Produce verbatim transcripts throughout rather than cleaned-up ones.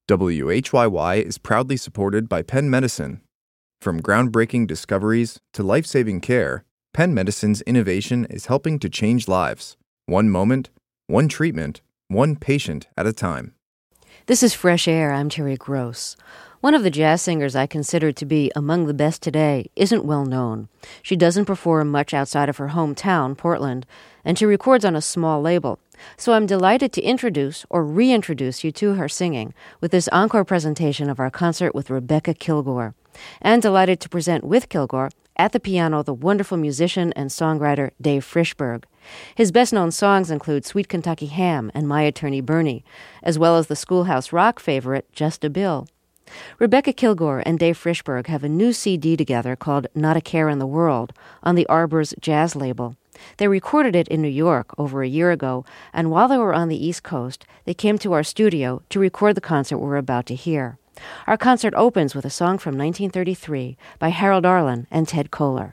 W H Y Y is proudly supported by Penn Medicine. From groundbreaking discoveries to life-saving care, Penn Medicine's innovation is helping to change lives, one moment, one treatment, one patient at a time. This is Fresh Air. I'm Terry Gross. One of the jazz singers I consider to be among the best today isn't well known. She doesn't perform much outside of her hometown, Portland, and she records on a small label. So I'm delighted to introduce or reintroduce you to her singing with this encore presentation of our concert with Rebecca Kilgore. And delighted to present with Kilgore at the piano the wonderful musician and songwriter Dave Frishberg. His best-known songs include Sweet Kentucky Ham and My Attorney Bernie, as well as the Schoolhouse Rock favorite Just a Bill. Rebecca Kilgore and Dave Frishberg have a new C D together called Not a Care in the World on the Arbor's jazz label. They recorded it in New York over a year ago, and while they were on the East Coast, they came to our studio to record the concert we're about to hear. Our concert opens with a song from nineteen thirty-three by Harold Arlen and Ted Koehler.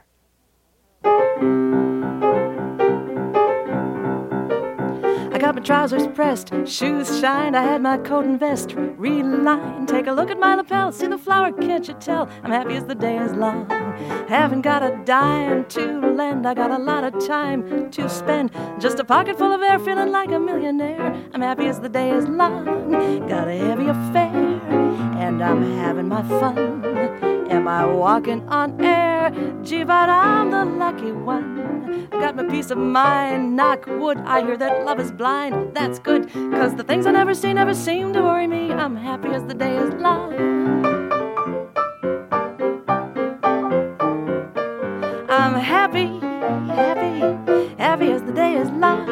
I got my trousers pressed, shoes shined, I had my coat and vest relined. Take a look at my lapel, see the flower, can't you tell? I'm happy as the day is long. Haven't got a dime to lend, I got a lot of time to spend. Just a pocket full of air, feeling like a millionaire. I'm happy as the day is long. Got a heavy affair, and I'm having my fun. Am I walking on air? Gee, but I'm the lucky one. I got my peace of mind, knock wood. I hear that love is blind, that's good, cause the things I never see never seem to worry me. I'm happy as the day is long. I'm happy, happy, happy as the day is long.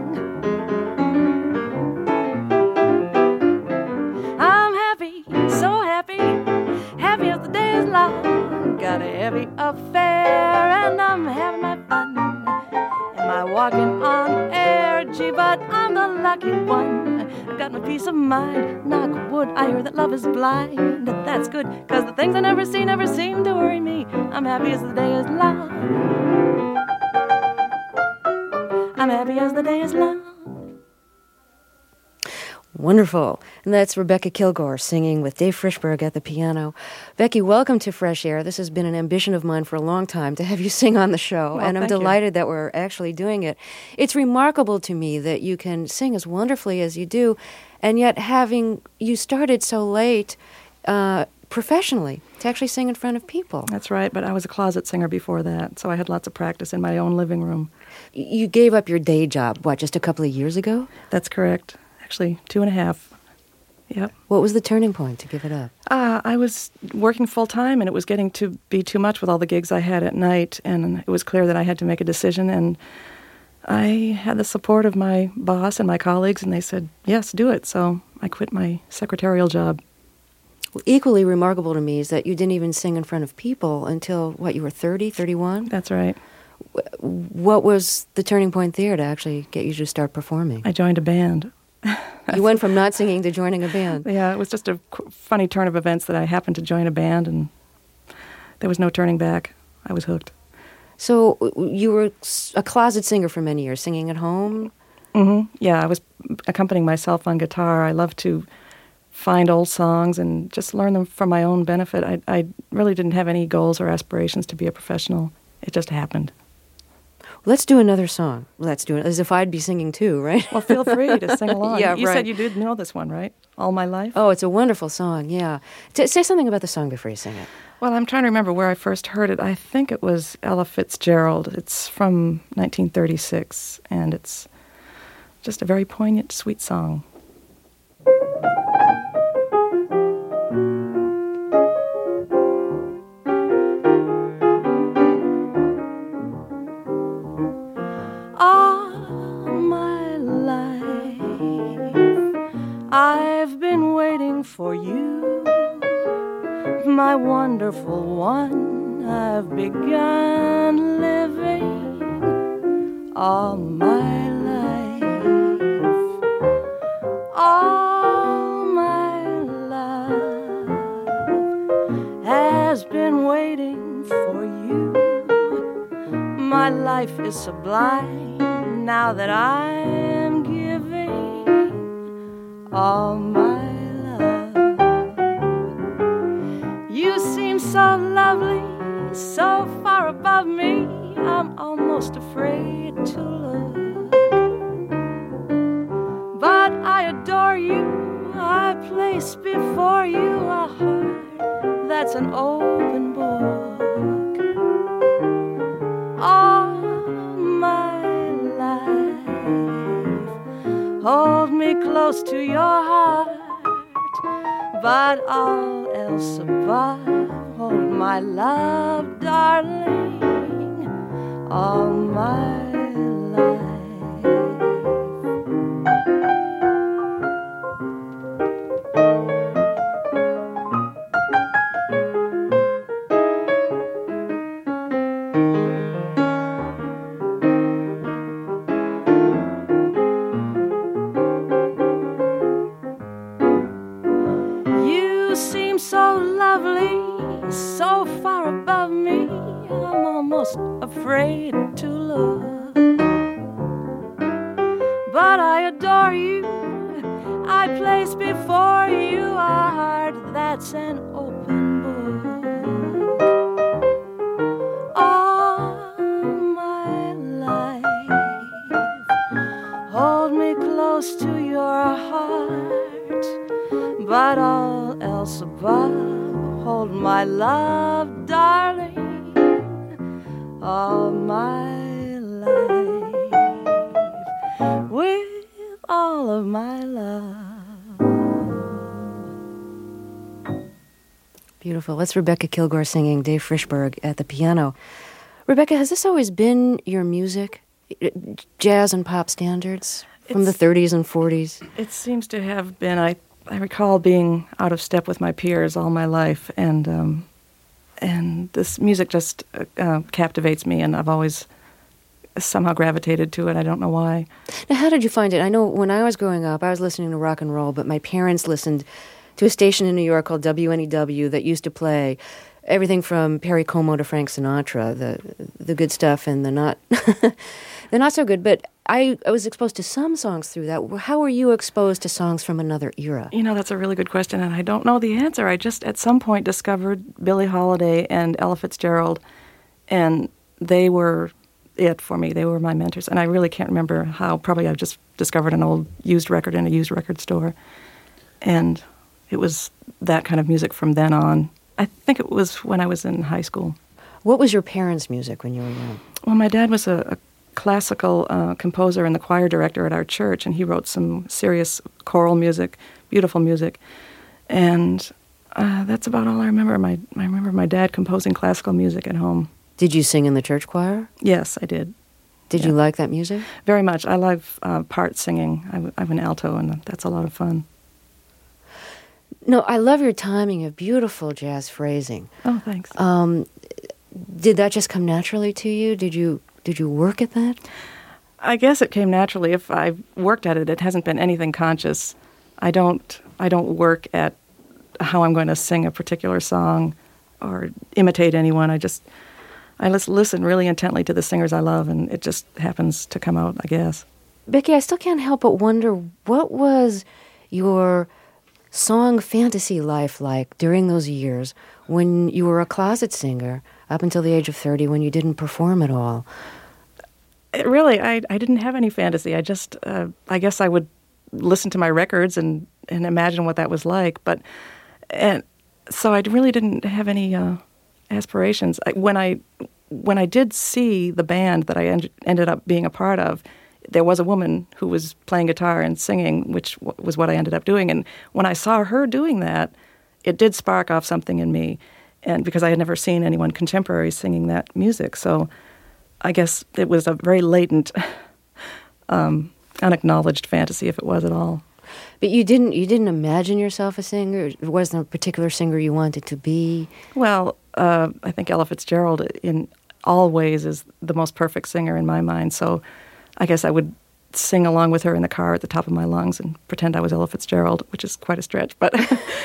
I'm happy, so happy, happy as the day is long. Got a heavy affair and I'm having my fun. Am I walking on air? Gee, but I'm the lucky one. I got my peace of mind, knock wood. I hear that love is blind, that's good, cause the things I never see never seem to worry me. I'm happy as the day is long. I'm happy as the day is long. Wonderful. And that's Rebecca Kilgore singing with Dave Frishberg at the piano. Becky, welcome to Fresh Air. This has been an ambition of mine for a long time to have you sing on the show, well, and I'm thank delighted you. that we're actually doing it. It's remarkable to me that you can sing as wonderfully as you do, and yet having you started so late uh, professionally to actually sing in front of people. That's right, but I was a closet singer before that, so I had lots of practice in my own living room. You gave up your day job, what, just a couple of years ago? That's correct. Actually, two and a half. Yep. What was the turning point to give it up? Uh, I was working full-time, and it was getting to be too much with all the gigs I had at night, and it was clear that I had to make a decision, and I had the support of my boss and my colleagues, and they said, yes, do it. So I quit my secretarial job. Well, equally remarkable to me is that you didn't even sing in front of people until, what, you were thirty, thirty-one? That's right. What was the turning point there to actually get you to start performing? I joined a band. You went from not singing to joining a band. Yeah, it was just a qu- funny turn of events that I happened to join a band, and there was no turning back. I was hooked. So you were a closet singer for many years, singing at home? Mm-hmm. Yeah, I was accompanying myself on guitar. I loved to find old songs and just learn them for my own benefit. I, I really didn't have any goals or aspirations to be a professional. It just happened. Let's do another song. Let's do it as if I'd be singing too, right? Well, feel free to sing along. Yeah, you right. said you did know this one, right? All My Life? Oh, it's a wonderful song, yeah. T- say something about the song before you sing it. Well, I'm trying to remember where I first heard it. I think it was Ella Fitzgerald. It's from nineteen thirty-six, and it's just a very poignant, sweet song. I've been waiting for you, my wonderful one. I've begun living all my life. All my love has been waiting for you. My life is sublime now that I'm giving all my love. above me, I'm almost afraid to look. But I adore you, I place before you a heart that's an open book. All my life, hold me close to your heart, but all else above, hold my love, darling, all my life. You seem so lovely, so far above me, I'm almost afraid to look. But I adore you, I place before you a heart that's an open book. All my life, hold me close to your heart, but all else above, hold my love, darling, all my life, with all of my love. Beautiful. That's Rebecca Kilgore singing, Dave Frishberg at the piano. Rebecca, has this always been your music? Jazz and pop standards from It's- the thirties and forties? It seems to have been. I, I recall being out of step with my peers all my life, and um, and this music just uh, uh, captivates me, and I've always somehow gravitated to it. I don't know why. Now, how did you find it? I know when I was growing up, I was listening to rock and roll, but my parents listened to a station in New York called W N E W that used to play everything from Perry Como to Frank Sinatra, the the good stuff and the not the not so good. But I, I was exposed to some songs through that. How were you exposed to songs from another era? You know, that's a really good question, and I don't know the answer. I just at some point discovered Billie Holiday and Ella Fitzgerald, and they were it for me. They were my mentors, and I really can't remember how. Probably I just discovered an old used record in a used record store, and it was that kind of music from then on. I think it was when I was in high school. What was your parents' music when you were young? Well, my dad was a, a classical uh, composer and the choir director at our church, and he wrote some serious choral music, beautiful music, and uh, that's about all I remember. My I remember my dad composing classical music at home. Did you sing in the church choir? Yes, I did. Did Yeah. you like that music? Very much. I love uh, part singing. I, I'm an alto, and that's a lot of fun. No, I love your timing of beautiful jazz phrasing. Oh, thanks. Um, did that just come naturally to you? Did you did you work at that? I guess it came naturally. If I worked at it, it hasn't been anything conscious. I don't. I don't work at how I'm going to sing a particular song or imitate anyone. I just. I just listen really intently to the singers I love, and it just happens to come out, I guess. Becky, I still can't help but wonder, what was your song fantasy life like during those years when you were a closet singer up until the age of thirty, when you didn't perform at all? It really, I, I didn't have any fantasy. I just, uh, I guess I would listen to my records and, and imagine what that was like. But, and so I really didn't have any uh, aspirations. I, when I when I did see the band that I en- ended up being a part of, there was a woman who was playing guitar and singing, which w- was what I ended up doing. And when I saw her doing that, it did spark off something in me, and because I had never seen anyone contemporary singing that music. So I guess it was a very latent, um, unacknowledged fantasy, if it was at all. But you didn't you didn't imagine yourself a singer? Was there a particular singer you wanted to be? Well, uh, I think Ella Fitzgerald in all ways is the most perfect singer in my mind. So I guess I would sing along with her in the car at the top of my lungs and pretend I was Ella Fitzgerald, which is quite a stretch. But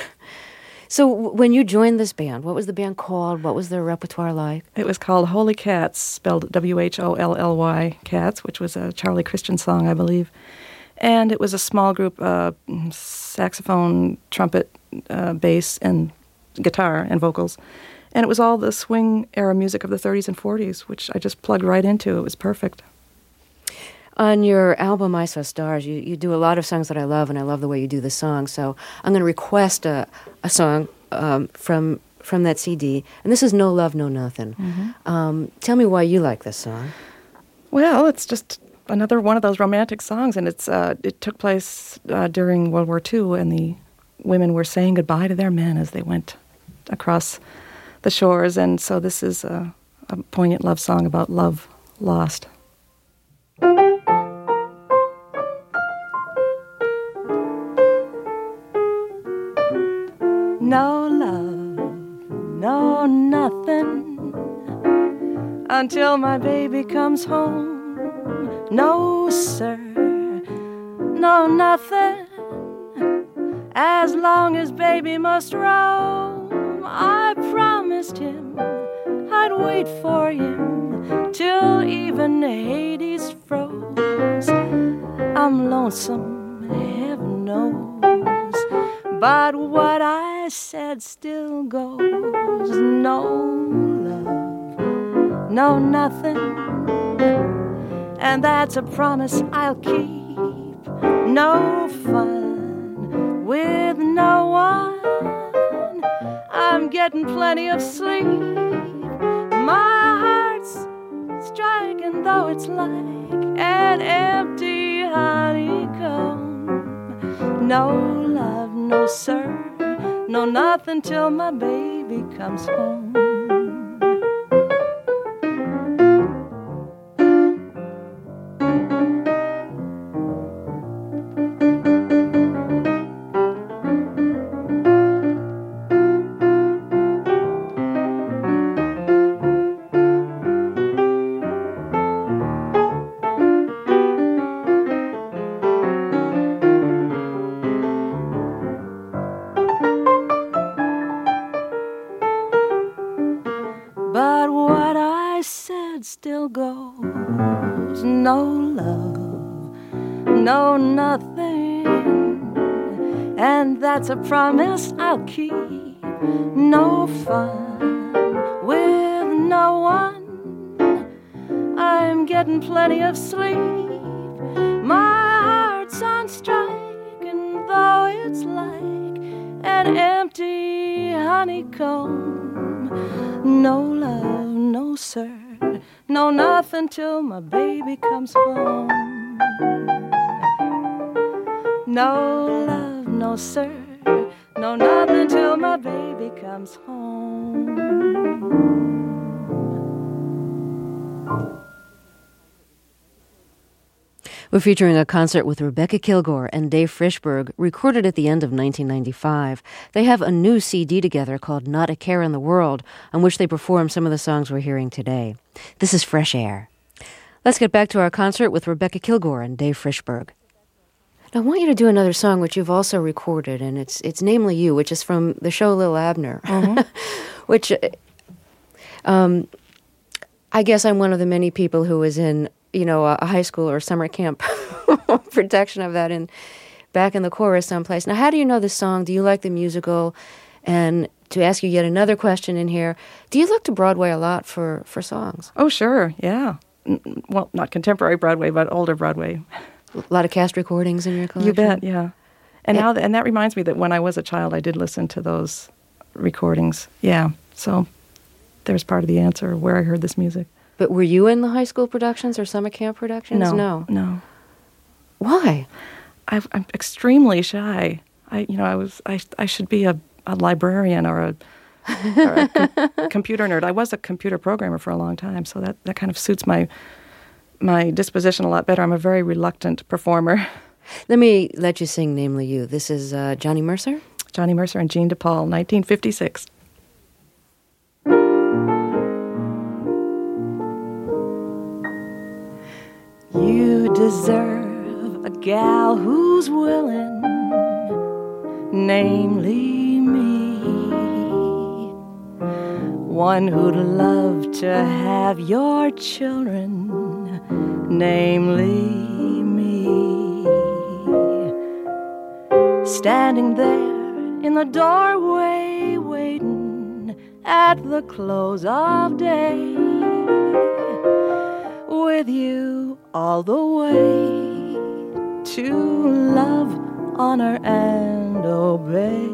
So w- when you joined this band, what was the band called? What was their repertoire like? it was called Holy Cats, spelled W H O L L Y, Cats, which was a Charlie Christian song, I believe. And it was a small group, uh, saxophone, trumpet, uh, bass, and guitar and vocals. And it was all the swing era music of the thirties and forties, which I just plugged right into. It was perfect. On your album, I Saw Stars, you, you do a lot of songs that I love, and I love the way you do the songs. So I'm going to request a, a song um, from from that C D. And this is No Love, No Nothing. Mm-hmm. Um, tell me why you like this song. Well, it's just another one of those romantic songs, and it's uh, it took place uh, during World War Two, and the women were saying goodbye to their men as they went across the shores. And so this is a, a poignant love song about love lost. No love, no nothing, until my baby comes home. No, sir, no nothing, as long as baby must roam. I promised him I'd wait for him till even Hades froze. I'm lonesome, heaven knows, but what I said still goes. No love, no nothing, and that's a promise I'll keep. No fun with no one, I'm getting plenty of sleep. My heart's striking, though it's like an empty honeycomb. No love, no sir, no nothing till my baby comes home. But what I said still goes. No love, no nothing, and that's a promise I'll keep. No fun with no one, I'm getting plenty of sleep. My heart's on strike, and though it's like an empty honeycomb. No love, no sir, no nothing till my baby comes home. No love, no sir, no nothing till my baby comes home. We're featuring a concert with Rebecca Kilgore and Dave Frishberg, recorded at the end of nineteen ninety-five. They have a new C D together called Not a Care in the World, on which they perform some of the songs we're hearing today. This is Fresh Air. Let's get back to our concert with Rebecca Kilgore and Dave Frishberg. Now, I want you to do another song which you've also recorded, and it's it's Namely You, which is from the show Lil Abner, mm-hmm. which um, I guess I'm one of the many people who was in you know, a high school or summer camp production of that in back in the chorus someplace. Now, how do you know this song? Do you like the musical? And to ask you yet another question in here, do you look to Broadway a lot for, for songs? Oh, sure, yeah. Well, not contemporary Broadway, but older Broadway. A lot of cast recordings in your collection? You bet, yeah. And now, th- and that reminds me that when I was a child, I did listen to those recordings. Yeah, so there's part of the answer where I heard this music. But were you in the high school productions or summer camp productions? No, no. no. Why? I, I'm extremely shy. I, you know, I was. I, I should be a, a librarian or a, or a com- computer nerd. I was a computer programmer for a long time, so that, that kind of suits my my disposition a lot better. I'm a very reluctant performer. Let me let you sing Namely You. This is uh, Johnny Mercer? Johnny Mercer and Jean DePaul, nineteen fifty-six. You deserve a gal who's willing, namely me, one who'd love to have your children, namely me. Standing there in the doorway waiting, shine at the close of day. With you all the way to love, honor, and obey.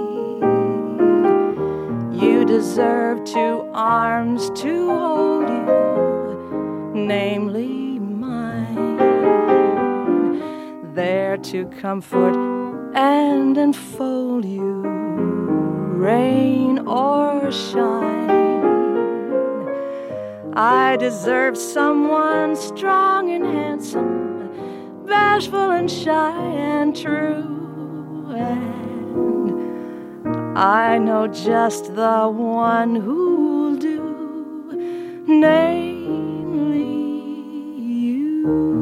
You deserve two arms to hold you, namely mine, there to comfort and enfold you, rain or shine. I deserve someone strong and handsome, bashful and shy and true, and I know just the one who'll do, namely you.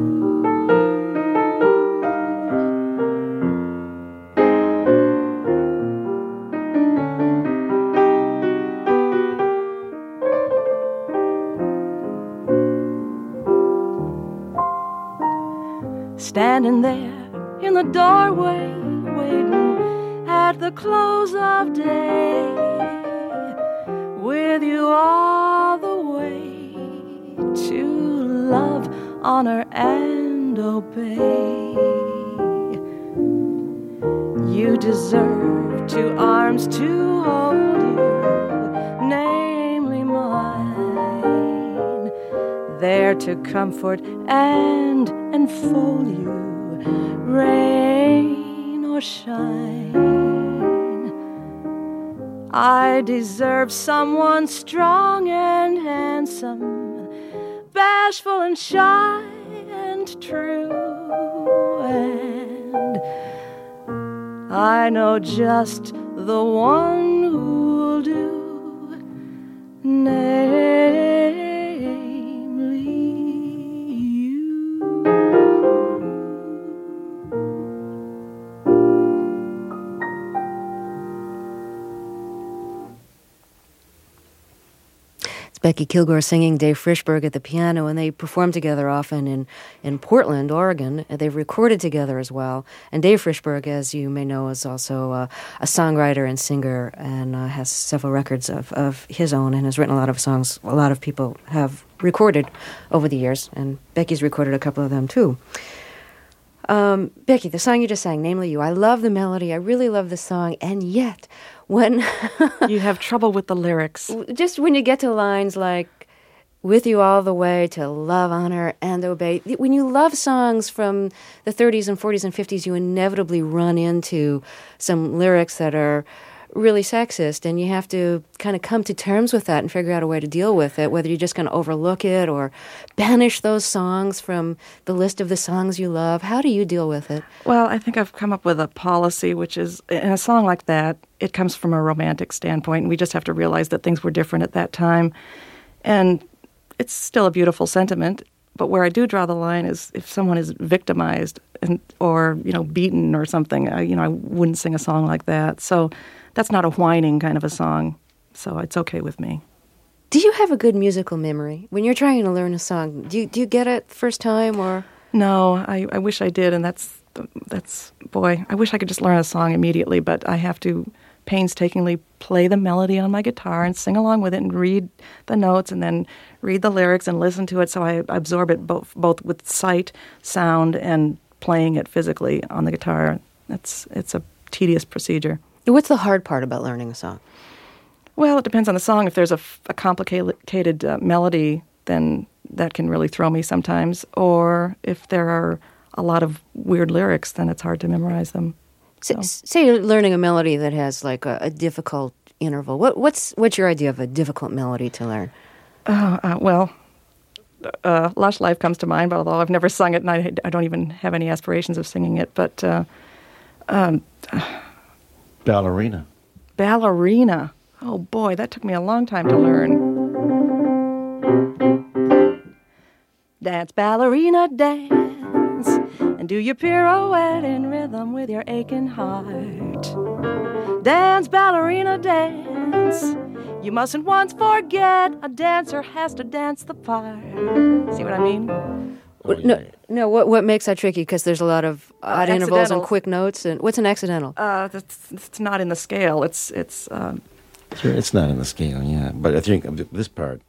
Standing there in the doorway, waiting at the close of day, with you all the way to love, honor, and obey. You deserve two arms to hold you, namely mine, there to comfort and enfold you, rain or shine. I deserve someone strong and handsome, bashful and shy and true, and I know just the one who'll do, namely you. It's Becky Kilgore singing, Dave Frishberg at the piano, and they perform together often in, in Portland, Oregon. They've recorded together as well. And Dave Frishberg, as you may know, is also uh, a songwriter and singer and uh, has several records of, of his own and has written a lot of songs a lot of people have recorded over the years. And Becky's recorded a couple of them, too. Um, Becky, the song you just sang, Namely You, I love the melody. I really love the song. And yet, when you have trouble with the lyrics, just when you get to lines like with you all the way to love, honor, and obey, when you love songs from the thirties and forties and fifties, you inevitably run into some lyrics that are really sexist, and you have to kind of come to terms with that and figure out a way to deal with it, whether you're just going to overlook it or banish those songs from the list of the songs you love. How do you deal with it? Well, I think I've come up with a policy, which is, in a song like that, it comes from a romantic standpoint, and we just have to realize that things were different at that time. And it's still a beautiful sentiment, but where I do draw the line is if someone is victimized and or, you know, beaten or something, I, you know, I wouldn't sing a song like that. So that's not a whining kind of a song, so it's okay with me. Do you have a good musical memory? When you're trying to learn a song, do you, do you get it first time or? No, I, I wish I did, and that's, that's, boy, I wish I could just learn a song immediately, but I have to painstakingly play the melody on my guitar and sing along with it and read the notes and then read the lyrics and listen to it so I absorb it both, both with sight, sound, and playing it physically on the guitar. It's, it's a tedious procedure. What's the hard part about learning a song? Well, it depends on the song. If there's a, a complicated uh, melody, then that can really throw me sometimes. Or if there are a lot of weird lyrics, then it's hard to memorize them. So. S- say you're learning a melody that has like a, a difficult interval. What, what's what's your idea of a difficult melody to learn? Uh, uh, well, uh, Lush Life comes to mind, but although I've never sung it, and I, I don't even have any aspirations of singing it, but... Uh, um, Ballerina. Ballerina. Oh, boy, that took me a long time to learn. Dance, ballerina, dance, and do your pirouette in rhythm with your aching heart. Dance, ballerina, dance. You mustn't once forget a dancer has to dance the part. See what I mean? No, no. What what makes that tricky? Because there's a lot of odd uh, intervals and quick notes. And what's an accidental? Uh, that's it's not in the scale. It's it's um, Sure, it's not in the scale, yeah. But I think of this part.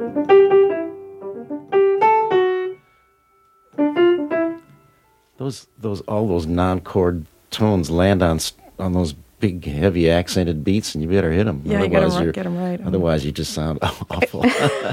Those, those, all those non-chord tones land on on those big, heavy, accented beats, and you better hit them. Yeah, otherwise you you're, get them right. Otherwise, you just sound awful.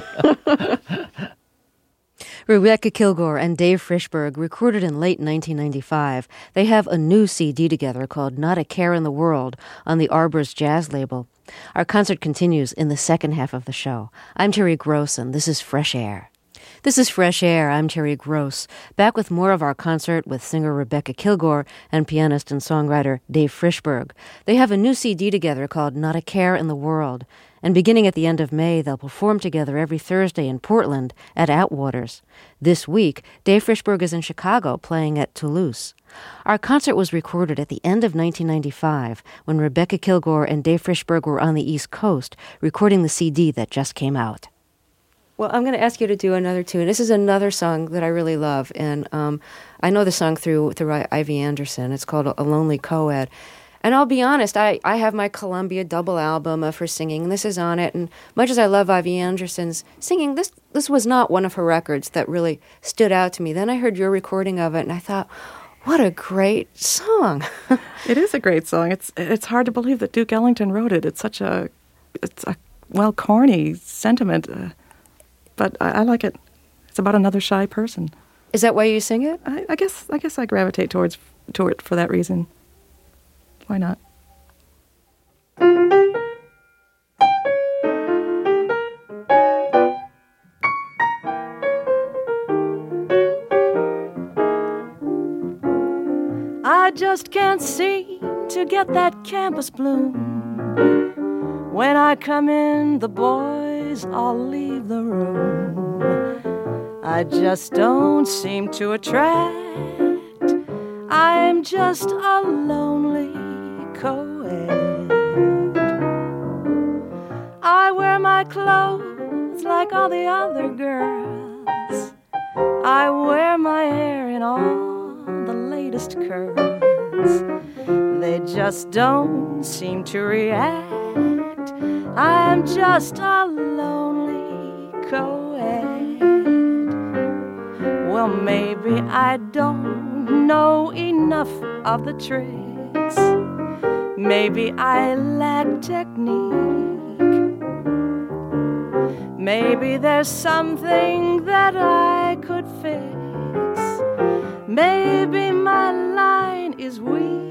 Rebecca Kilgore and Dave Frishberg recorded in late nineteen ninety-five. They have a new C D together called Not a Care in the World on the Arbors Jazz label. Our concert continues in the second half of the show. I'm Terry Gross, and this is Fresh Air. This is Fresh Air. I'm Terry Gross, back with more of our concert with singer Rebecca Kilgore and pianist and songwriter Dave Frishberg. They have a new C D together called Not a Care in the World, and beginning at the end of May, they'll perform together every Thursday in Portland at Outwaters. This week, Dave Frishberg is in Chicago playing at Toulouse. Our concert was recorded at the end of nineteen ninety-five when Rebecca Kilgore and Dave Frishberg were on the East Coast recording the C D that just came out. Well, I'm going to ask you to do another tune. This is another song that I really love, and um, I know the song through through Ivy Anderson. It's called A Lonely Co-Ed. And I'll be honest, I, I have my Columbia double album of her singing, and this is on it. And much as I love Ivy Anderson's singing, this this was not one of her records that really stood out to me. Then I heard your recording of it, and I thought, what a great song. It is a great song. It's it's hard to believe that Duke Ellington wrote it. It's such a, it's a, well, corny sentiment. Uh, But I, I like it. It's about another shy person. Is that why you sing it? I, I guess I guess I gravitate towards toward it for that reason. Why not? I just can't seem to get that campus bloom. When I come in, the boys all leave the room. I just don't seem to attract. I'm just a lonely co-ed. I wear my clothes like all the other girls. I wear my hair in all the latest curls. They just don't seem to react. I'm just a lonely co-ed. Well, maybe I don't know enough of the tricks. Maybe I lack technique. Maybe there's something that I could fix. Maybe my line is weak.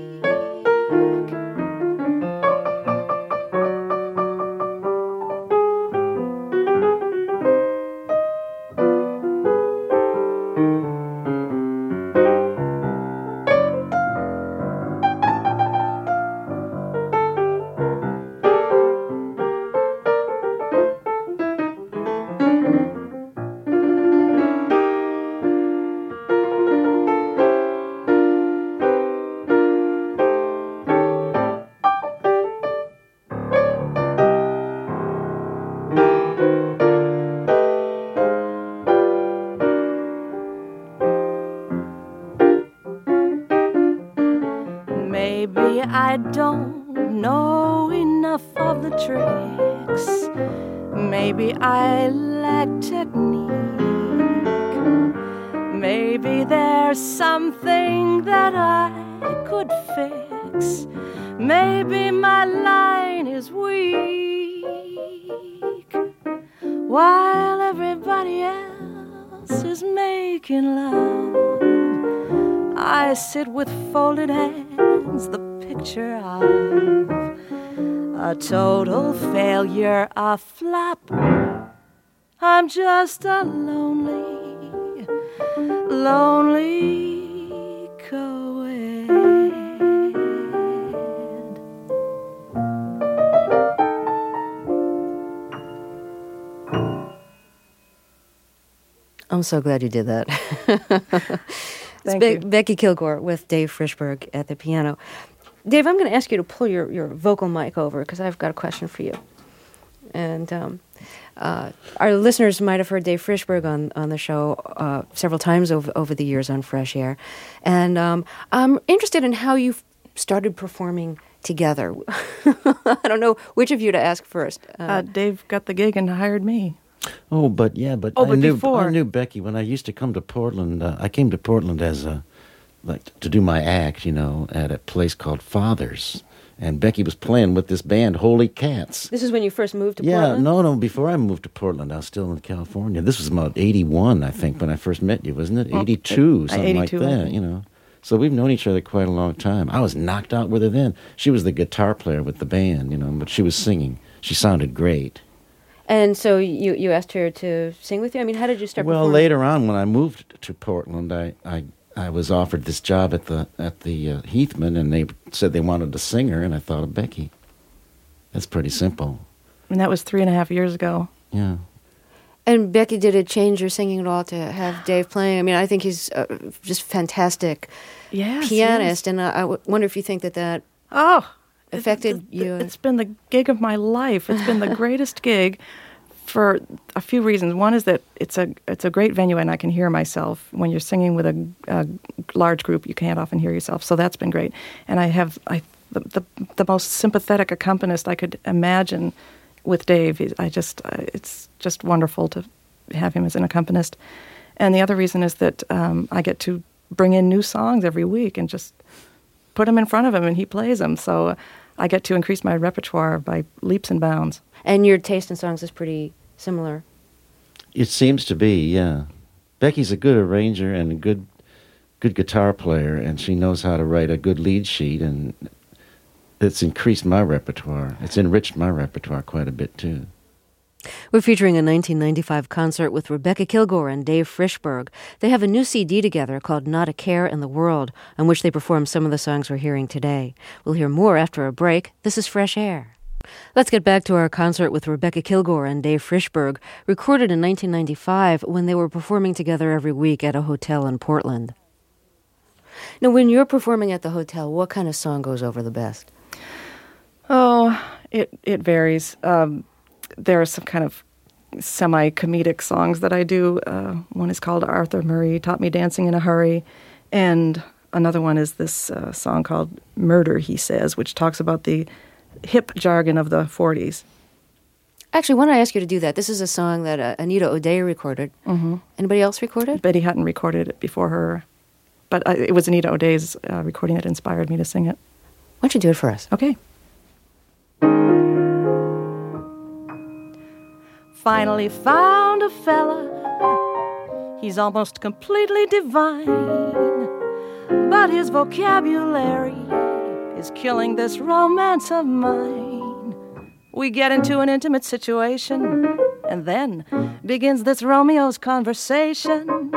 Maybe I don't know enough of the tricks. Maybe I lack technique. Maybe there's something that I could fix. Maybe my line is weak. While everybody else is making love, I sit with folded hands, the picture of a total failure, a flop. I'm just a lonely, lonely co-ed. I'm so glad you did that. Thank Be- you. Becky Kilgore with Dave Frishberg at the piano. Dave, I'm going to ask you to pull your, your vocal mic over because I've got a question for you. And um, uh, our listeners might have heard Dave Frishberg on, on the show uh, several times over, over the years on Fresh Air. And um, I'm interested in how you started performing together. I don't know which of you to ask first. Uh, Uh, Dave got the gig and hired me. Oh, but yeah, but, Oh, I but knew before- I knew Becky when I used to come to Portland. Uh, I came to Portland as a like to do my act, you know, at a place called Father's, and Becky was playing with this band, Holy Cats. this is when you first moved to Yeah, Portland? no, no. Before I moved to Portland, I was still in California. This was about eighty-one, I think, when I first met you, wasn't it? Well, eighty-two, uh, something eighty-two, like I that. think. You know. So we've known each other quite a long time. I was knocked out with her then. She was the guitar player with the band, you know, but she was singing. She sounded great. And so you, you asked her to sing with you? I mean, how did you start Well, performing? later on, when I moved to Portland, I, I, I was offered this job at the at the uh, Heathman, and they said they wanted a singer, and I thought of Becky. That's pretty simple. And that was three and a half years ago. Yeah. And Becky, did it change your singing at all to have Dave playing? I mean, I think he's uh, just fantastic Yes, pianist, yes. and I, I w- wonder if you think that that Oh, affected it, you. It's been the gig of my life. It's been the greatest gig for a few reasons. One is that it's a it's a great venue, and I can hear myself. When you're singing with a, a large group, you can't often hear yourself, so that's been great. And I have I the the, the most sympathetic accompanist I could imagine with Dave. I just uh, it's just wonderful to have him as an accompanist. And the other reason is that um, I get to bring in new songs every week and just put them in front of him, and he plays them. So uh, I get to increase my repertoire by leaps and bounds. And your taste in songs is pretty similar. It seems to be, yeah. Becky's a good arranger and a good good guitar player, and she knows how to write a good lead sheet, and it's increased my repertoire. It's enriched my repertoire quite a bit, too. We're featuring a nineteen ninety-five concert with Rebecca Kilgore and Dave Frischberg. They have a new C D together called Not a Care in the World, on which they perform some of the songs we're hearing today. We'll hear more after a break. This is Fresh Air. Let's get back to our concert with Rebecca Kilgore and Dave Frischberg, recorded in nineteen ninety-five when they were performing together every week at a hotel in Portland. Now, when you're performing at the hotel, what kind of song goes over the best? Oh, it it varies. Um, there are some kind of semi-comedic songs that I do. Uh, one is called Arthur Murray Taught Me Dancing in a Hurry, and another one is this uh, song called Murder, He Says, which talks about the hip jargon of the forties. Actually, why don't I ask you to do that? This is a song that uh, Anita O'Day recorded. Mm-hmm. Anybody else recorded? Betty Hutton recorded it before her, but uh, it was Anita O'Day's uh, recording that inspired me to sing it. Why don't you do it for us? Okay. Finally found a fella, he's almost completely divine, but his vocabulary is killing this romance of mine. We get into an intimate situation, and then begins this Romeo's conversation.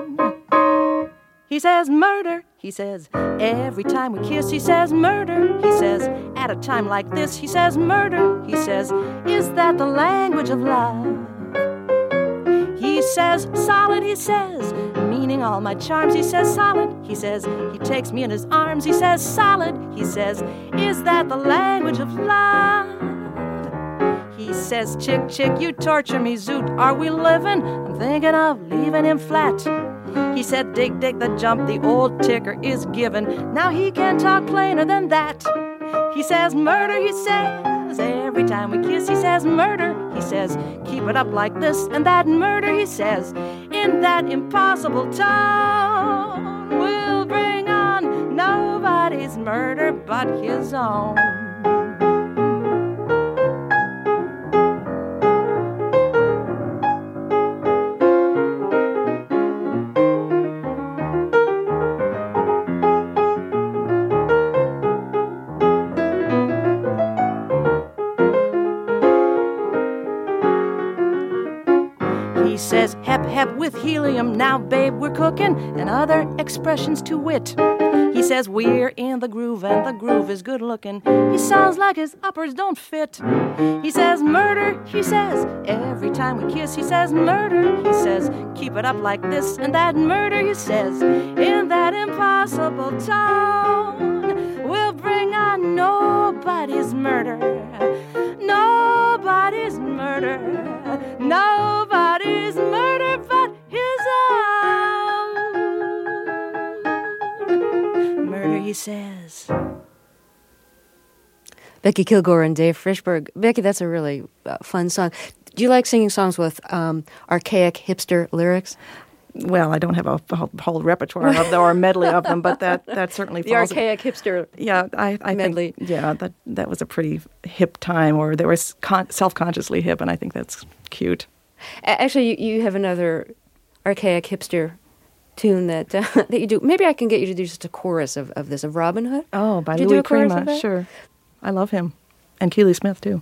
He says murder, he says, every time we kiss, he says murder, he says, at a time like this, he says murder, he says, is that the language of love? He says solid, he says, meaning all my charms, he says solid, he says, he takes me in his arms, he says solid, he says, is that the language of love? He says, chick, chick, you torture me, zoot, are we living? I'm thinking of leaving him flat. He said, dig, dig the jump, the old ticker is given. Now he can't talk plainer than that. He says, murder, he says, every time we kiss, he says, murder. He says, keep it up like this and that, murder, he says, in that impossible tone. We'll bring on nobody's murder but his own. He says, hep, hep with helium, now babe, we're cooking, and other expressions to wit. He says, we're in the groove, and the groove is good looking. He sounds like his uppers don't fit. He says, murder, he says, every time we kiss, he says, murder. He says, keep it up like this and that, murder, he says, in that impossible tone. We'll bring on nobody's murder. Nobody's murder. Nobody's murder but his own. Murder, he says. Becky Kilgore and Dave Frishberg. Becky, that's a really uh, fun song. Do you like singing songs with um, archaic hipster lyrics? Well, I don't have a, a whole repertoire of them or a medley of them, but that, that certainly The falls. archaic hipster Yeah, I, I medley. think, yeah, that, that was a pretty hip time, or they were con- self-consciously hip, and I think that's cute. A- Actually, you, you have another archaic hipster tune that uh, that you do. Maybe I can get you to do just a chorus of, of this, of Robin Hood. Oh, by Did you Louis do a chorus of Prima, that? sure. I love him. And Keely Smith, too.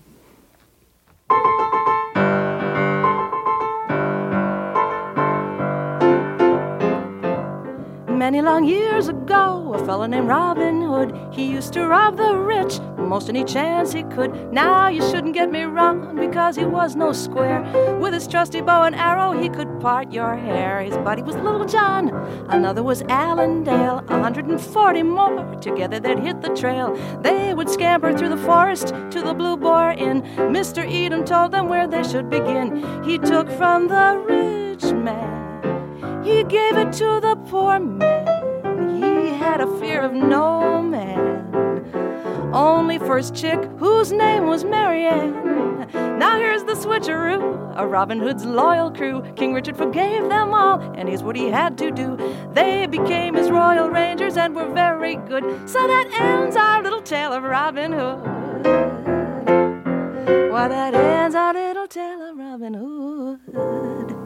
Many long years ago, a fellow named Robin Hood, he used to rob the rich most any chance he could. Now you shouldn't get me wrong, because he was no square. With his trusty bow and arrow, he could part your hair. His buddy was Little John, another was Allendale, a hundred and forty more. Together they'd hit the trail. They would scamper through the forest to the Blue Boar Inn. Mister Eden told them where they should begin. He took from the rich man, he gave it to the poor man. He had a fear of no man, only for his chick, whose name was Marianne. Now here's the switcheroo, a Robin Hood's loyal crew. King Richard forgave them all, and here's what he had to do. They became his royal rangers and were very good. So that ends our little tale of Robin Hood. Well, that ends our little tale of Robin Hood.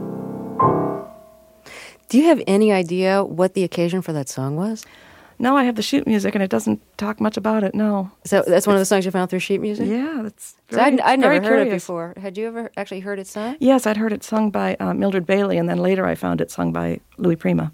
Do you have any idea what the occasion for that song was? No, I have the sheet music, and it doesn't talk much about it, no. So that's one of the songs you found through sheet music? Yeah, that's So very, I'd, I'd never very heard it curious. before. Had you ever actually heard it sung? Yes, I'd heard it sung by uh, Mildred Bailey, and then later I found it sung by Louis Prima.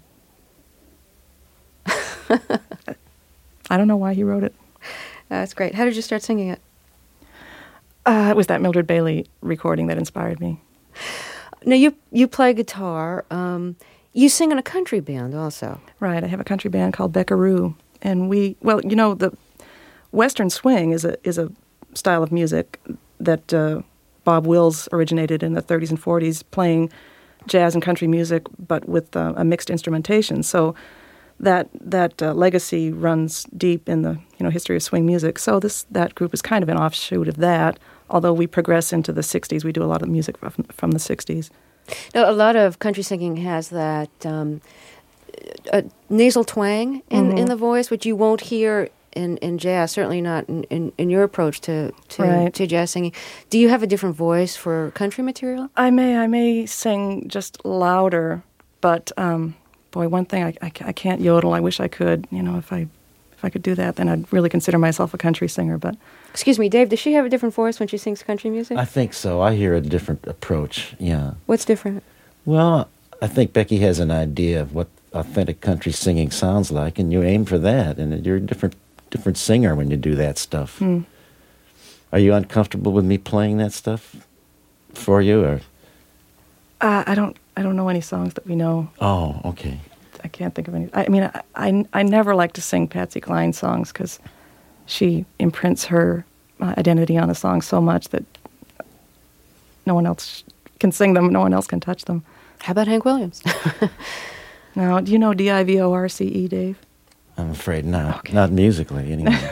I don't know why he wrote it. That's great. How did you start singing it? Uh, it was that Mildred Bailey recording that inspired me. Now, you you play guitar. Um, you sing in a country band also. Right, I have a country band called Beckaroo, and we, well, you know, the Western swing is a is a style of music that uh, Bob Wills originated in the thirties and forties, playing jazz and country music, but with uh, a mixed instrumentation. So that that uh, legacy runs deep in the you know history of swing music. So this that group is kind of an offshoot of that. Although we progress into the sixties, we do a lot of music from, from the sixties. Now, a lot of country singing has that um, a nasal twang in, Mhm. in the voice, which you won't hear in, in jazz, certainly not in, in, in your approach to, to, Right. to jazz singing. Do you have a different voice for country material? I may I may sing just louder, but um, boy, one thing I, I, I can't yodel. I wish I could. You know, if I if I could do that, then I'd really consider myself a country singer. But Excuse me, Dave, does she have a different voice when she sings country music? I think so. I hear a different approach, yeah. What's different? Well, I think Becky has an idea of what authentic country singing sounds like, and you aim for that, and you're a different different singer when you do that stuff. Hmm. Are you uncomfortable with me playing that stuff for you, or? uh, I don't I don't know any songs that we know. Oh, okay. I can't think of any. I mean, I I, I never like to sing Patsy Cline songs because she imprints her uh, identity on a song so much that no one else can sing them. No one else can touch them. How about Hank Williams? Now, do you know D I V O R C E, Dave? I'm afraid not. Okay. Not musically, anyway.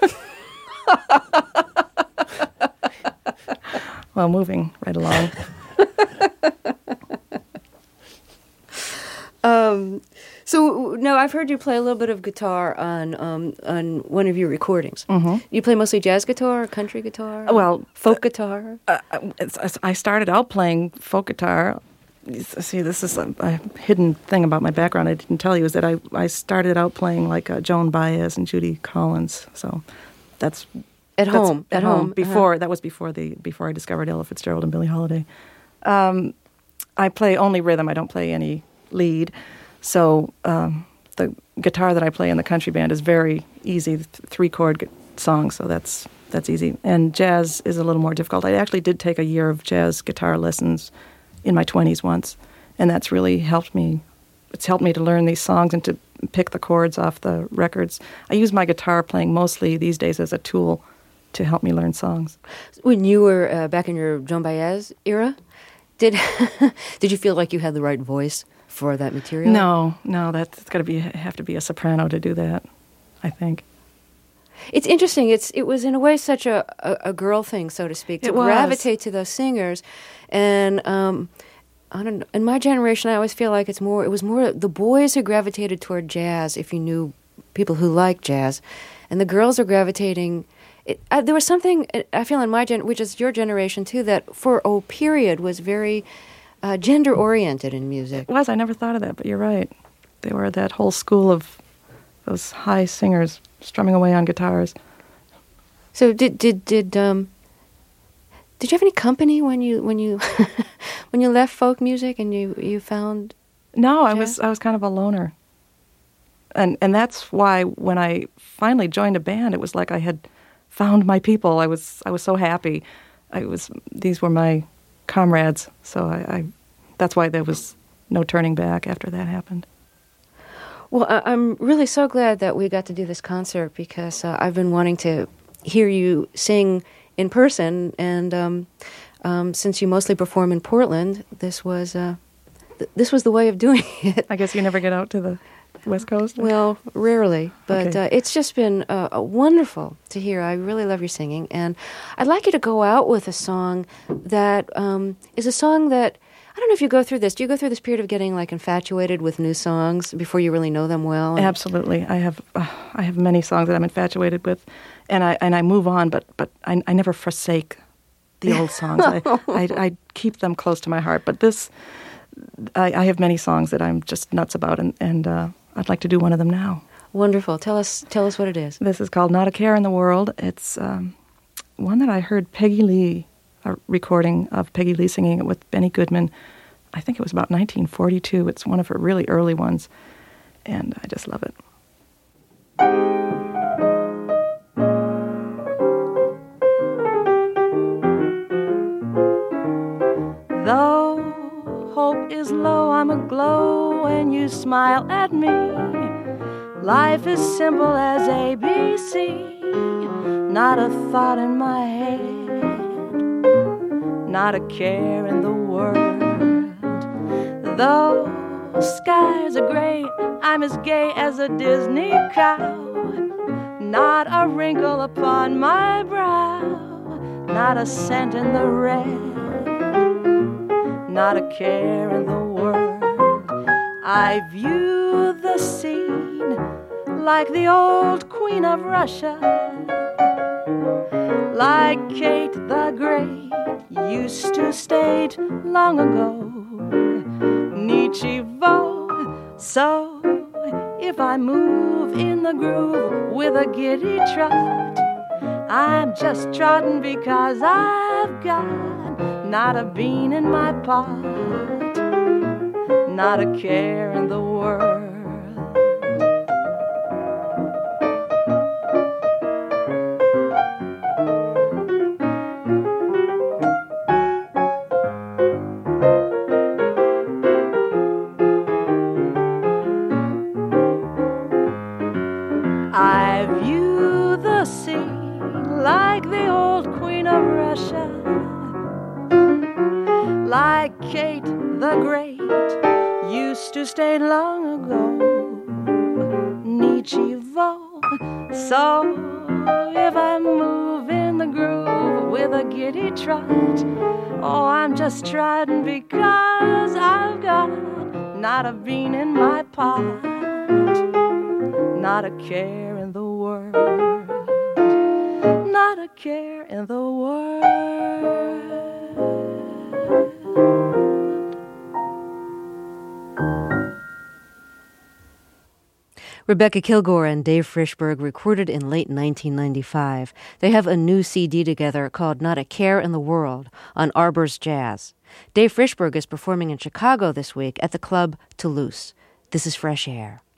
Well, moving right along. Um, so no, I've heard you play a little bit of guitar on um, on one of your recordings. Mhm. You play mostly jazz guitar, or country guitar, Well, folk guitar. Uh, it's- I started out playing folk guitar. See, this is a, a hidden thing about my background I didn't tell you, is that I, I started out playing like uh, Joan Baez and Judy Collins. So that's At that's home, At, at home. home, Before uh-huh. that was before the before I discovered Ella Fitzgerald and Billie Holiday. Um, I play only rhythm. I don't play any lead. So um, the guitar that I play in the country band is very easy, th- three chord gu- songs. So that's that's easy. And jazz is a little more difficult. I actually did take a year of jazz guitar lessons in my twenties once, and that's really helped me. It's helped me to learn these songs and to pick the chords off the records. I use my guitar playing mostly these days as a tool to help me learn songs. When you were uh, back in your Joan Baez era, did did you feel like you had the right voice for that material? No, no, that's got to be have to be a soprano to do that, I think. It's interesting. It's it was in a way such a, a, a girl thing, so to speak, to It was. gravitate to those singers, and um, I don't know. In my generation, I always feel like it's more. It was more the boys who gravitated toward jazz. If you knew people who like jazz, and the girls are gravitating. It, uh, there was something I feel in my gen, which is your generation too, that for a period was very uh, gender oriented in music. It was. I never thought of that, but you're right. They were that whole school of those high singers strumming away on guitars. So did did did um did you have any company when you when you when you left folk music and you you found No, I jazz? was I was kind of a loner. And and that's why when I finally joined a band, it was like I had found my people. I was I was so happy. I was these were my comrades. So I, I that's why there was no turning back after that happened. Well, I, I'm really so glad that we got to do this concert because uh, I've been wanting to hear you sing in person, and um, um, since you mostly perform in Portland, this was uh, th- this was the way of doing it. I guess you never get out to the West Coast? Well, rarely, but Okay. uh, it's just been uh, uh, wonderful to hear. I really love your singing, and I'd like you to go out with a song that um, is a song that, I don't know if you go through this. Do you go through this period of getting like infatuated with new songs before you really know them well? And- Absolutely. I have uh, I have many songs that I'm infatuated with, and I and I move on, but but I, I never forsake the old songs. I, I I keep them close to my heart. But this, I, I have many songs that I'm just nuts about, and and uh, I'd like to do one of them now. Wonderful. Tell us tell us what it is. This is called "Not a Care in the World." It's um, one that I heard Peggy Lee, a recording of Peggy Lee singing it with Benny Goodman. I think it was about nineteen forty-two. It's one of her really early ones, and I just love it. Though hope is low, I'm aglow when you smile at me. Life is simple as A B C, not a thought in my head, not a care in the world. Though skies are gray, I'm as gay as a Disney cow. Not a wrinkle upon my brow, not a cent in the red, not a care in the world. I view the scene like the old Queen of Russia, like Kate the Great used to state long ago. Nichivo, so if I move in the groove with a giddy trot, I'm just trotting because I've got not a bean in my pot, not a care in the world. I view the scene like the old Queen of Russia, like Kate the Great used to stay long ago. Nichivo, so if I move in the groove with a giddy trot, oh, I'm just trotting because I've got not a bean in my pot, not a care in the world, not a care in the world. Rebecca Kilgore and Dave Frischberg recorded in late nineteen ninety-five. They have a new C D together called Not a Care in the World on Arbor's Jazz. Dave Frischberg is performing in Chicago this week at the club Toulouse. This is Fresh Air.